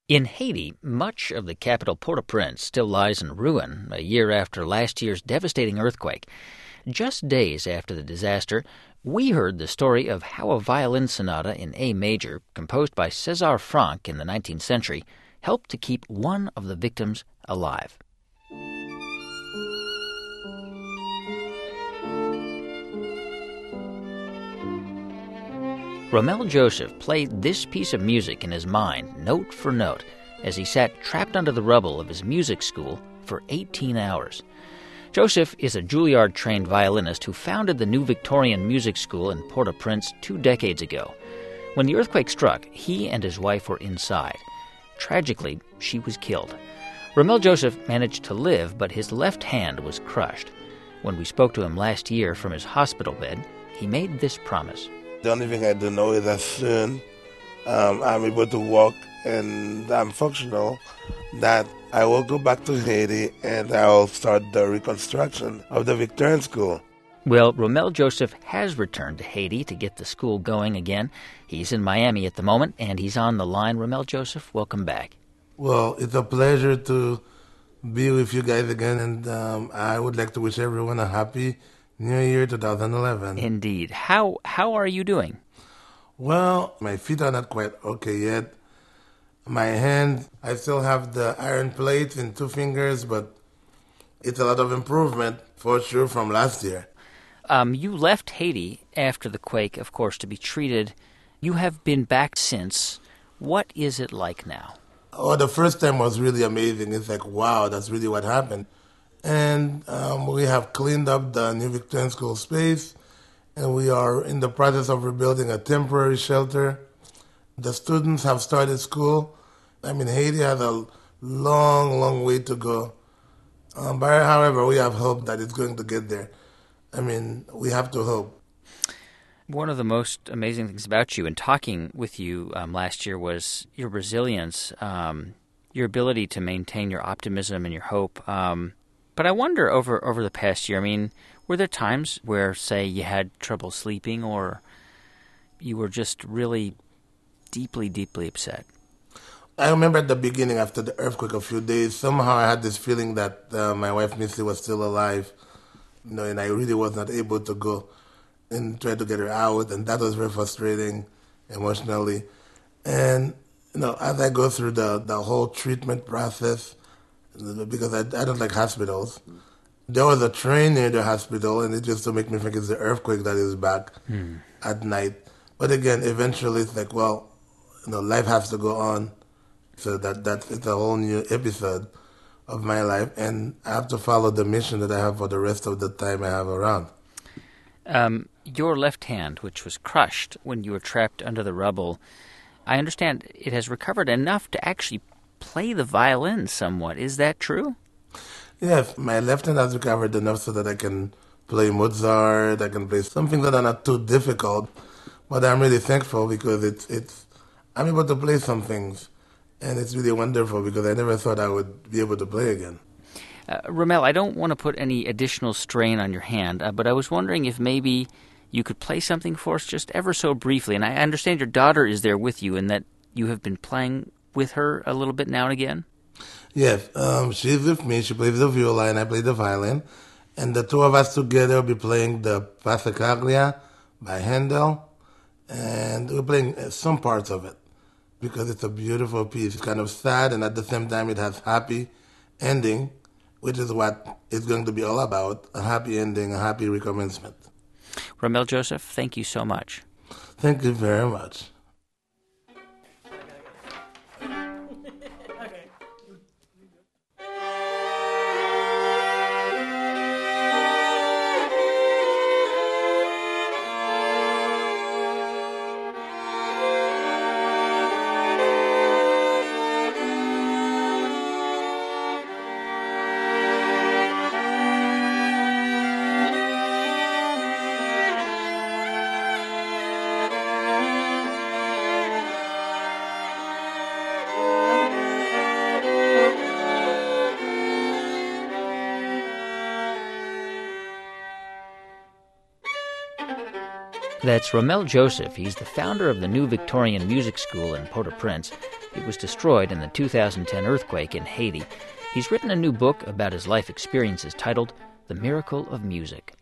In Haiti, much of the capital Port-au-Prince still lies in ruin a year after last year's devastating earthquake. Just days after the disaster, we heard the story of how a violin sonata in A major, composed by César Franck in the 19th century, helped to keep one of the victims alive. Romel Joseph played this piece of music in his mind, note for note, as he sat trapped under the rubble of his music school for 18 hours. Joseph is a Juilliard-trained violinist who founded the New Victorian Music School in Port-au-Prince 2 decades ago. When the earthquake struck, he and his wife were inside. Tragically, she was killed. Romel Joseph managed to live, but his left hand was crushed. When we spoke to him last year from his hospital bed, he made this promise. The only thing I do know is that soon I'm able to walk and I'm functional, that I will go back to Haiti and I will start the reconstruction of the Victorian School. Well, Romel Joseph has returned to Haiti to get the school going again. He's in Miami at the moment, and he's on the line. Romel Joseph, welcome back. Well, it's a pleasure to be with you guys again, and I would like to wish everyone a happy New Year 2011. Indeed. How are you doing? Well, my feet are not quite okay yet. My hand, I still have the iron plates in 2 fingers, but it's a lot of improvement for sure from last year. You left Haiti after the quake, of course, to be treated. You have been back since. What is it like now? Oh, the first time was really amazing. It's like, wow, that's really what happened. And we have cleaned up the New Victorian School space, and we are in the process of rebuilding a temporary shelter. The students have started school. I mean, Haiti has a long, long way to go. But however, we have hope that it's going to get there. I mean, we have to hope. One of the most amazing things about you and talking with you last year was your resilience, your ability to maintain your optimism and your hope. But I wonder over the past year, I mean, were there times where, say, you had trouble sleeping or you were just really deeply, deeply upset? I remember at the beginning, after the earthquake, a few days, somehow I had this feeling that my wife, Missy, was still alive, and I really was not able to go and try to get her out, and that was very frustrating emotionally. And, as I go through the whole treatment process, because I don't like hospitals. There was a train near the hospital, and it just to make me think it's the earthquake that is back at night. But again, eventually it's like, well, life has to go on. So it's a whole new episode of my life, and I have to follow the mission that I have for the rest of the time I have around. Your left hand, which was crushed when you were trapped under the rubble, I understand it has recovered enough to actually play the violin somewhat. Is that true? Yes, my left hand has recovered enough so that I can play Mozart, I can play something that are not too difficult, but I'm really thankful because it's I'm able to play some things, and it's really wonderful because I never thought I would be able to play again. Romel, I don't want to put any additional strain on your hand, but I was wondering if maybe you could play something for us just ever so briefly. And I understand your daughter is there with you and that you have been playing with her a little bit now and again? Yes, she's with me. She plays the viola and I play the violin. And the two of us together will be playing the Passacaglia by Handel. And we're playing some parts of it because it's a beautiful piece. It's kind of sad, and at the same time it has happy ending, which is what it's going to be all about, a happy ending, a happy recommencement. Romel Joseph, thank you so much. Thank you very much. That's Romel Joseph. He's the founder of the New Victorian Music School in Port-au-Prince. It was destroyed in the 2010 earthquake in Haiti. He's written a new book about his life experiences titled The Miracle of Music.